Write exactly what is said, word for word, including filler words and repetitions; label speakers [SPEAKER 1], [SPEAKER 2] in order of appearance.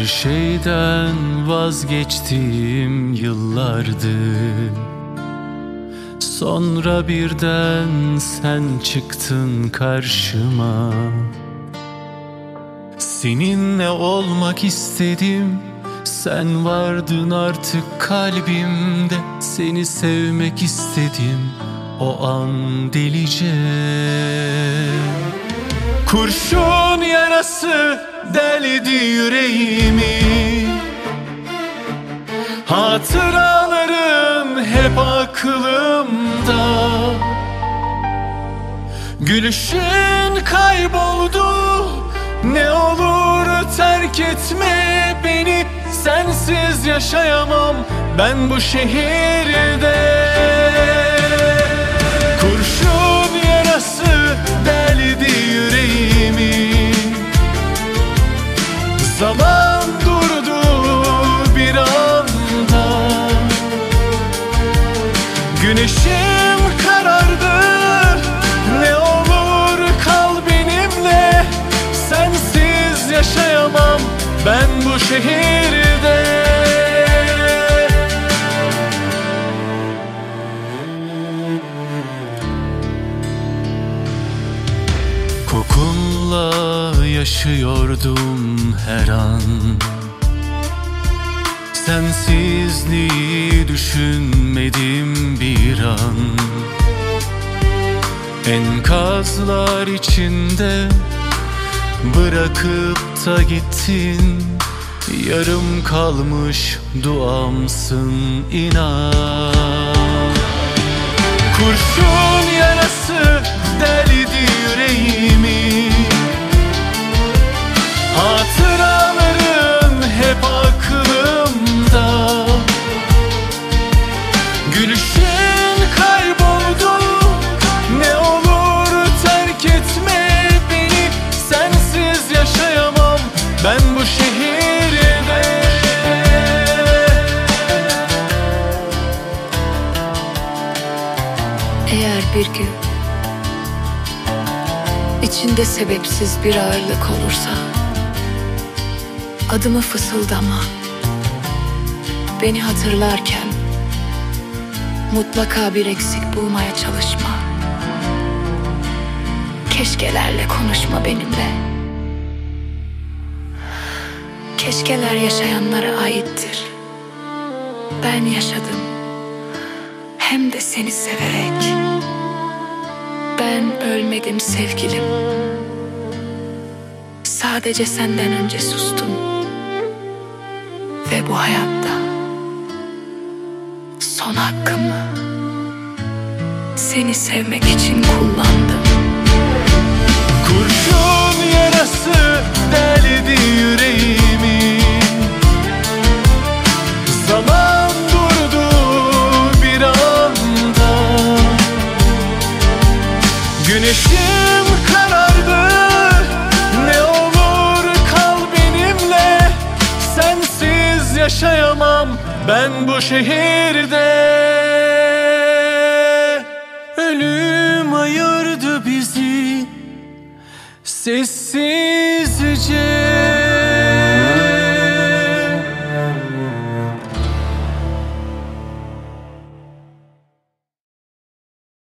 [SPEAKER 1] Her şeyden vazgeçtiğim yıllardı. Sonra birden sen çıktın karşıma. Seninle olmak istedim, sen vardın artık kalbimde. Seni sevmek istedim o an delice. Kurşun yarası deldi yüreğimi. Hatıraların hep aklımda. Gülüşün kayboldu, ne olur terk etme beni. Sensiz yaşayamam ben bu şehirde. Kurşun yarası deldi yüreğimi. Zaman durdu bir anda. Güneşim karardı, ne olur kal benimle. Sensiz yaşayamam ben bu şehirde. Kokunla yaşıyordum her an. Sensizliği düşünmedim bir an. Enkazlar içinde bırakıp da gittin. Yarım kalmış duamsın inan. Kurşun yarası deldi yüreğimi. Hatıraların hep aklımda. Gülüşün kayboldu, ne olur terk etme beni. Sensiz yaşayamam ben bu şehirde.
[SPEAKER 2] Eğer bir gün içinde sebepsiz bir ağırlık olursa, adımı fısıldama. Beni hatırlarken mutlaka bir eksik bulmaya çalışma. Keşkelerle konuşma benimle. Keşkeler yaşayanlara aittir. Ben yaşadım, hem de seni severek. Ben ölmedim sevgilim. Sadece senden önce sustum. Ve bu hayatta son hakkımı seni sevmek için kullandım.
[SPEAKER 1] Kurşun yarası deldi yüreğimi. Zaman durdu bir anda. Güneşim karardı, ne olur kal benimle. Sensiz yaşayamam ben bu şehirde. Ölüm ayırdı bizi sessizce.